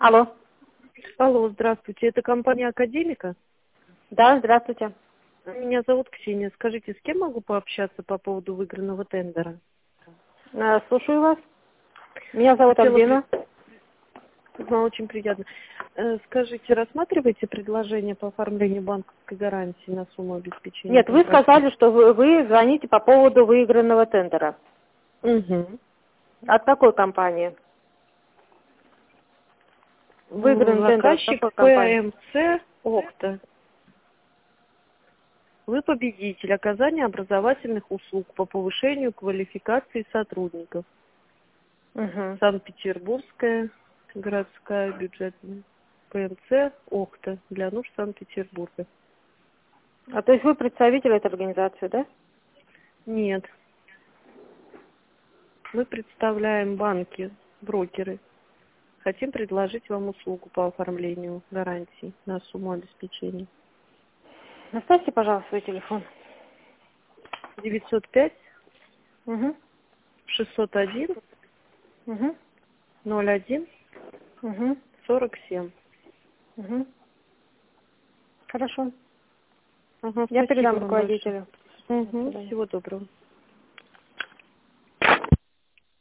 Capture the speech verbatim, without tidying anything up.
Алло. Алло, здравствуйте. Это компания Академика? Да, здравствуйте. Меня зовут Ксения. Скажите, с кем могу пообщаться по поводу выигранного тендера? Э, Слушаю вас. Меня зовут Хотела Альбина. при- Ну, очень приятно. Э, Скажите, рассматриваете предложение по оформлению банковской гарантии на сумму обеспечения Нет, вы контракта? сказали, что вы, вы звоните по поводу выигранного тендера. Угу. От какой компании? Выигранный тендер от Заказчик какой компании? ПМЦ «Окта». Вы победитель оказания образовательных услуг по повышению квалификации сотрудников. Угу. Санкт-Петербургская городская бюджетная. ПМЦ «Окта» для нужд Санкт-Петербурга. А то есть вы представитель этой организации, да? Нет. Мы представляем банки, брокеры. Хотим предложить вам услугу по оформлению гарантий на сумму обеспечения. Оставьте, пожалуйста, свой телефон. девятьсот пять Угу. шестьсот один Угу. ноль один Угу. сорок семь. Угу. Хорошо. Ага, Я спасибо передам вам большое. руководителю. До Угу, свидания. всего доброго.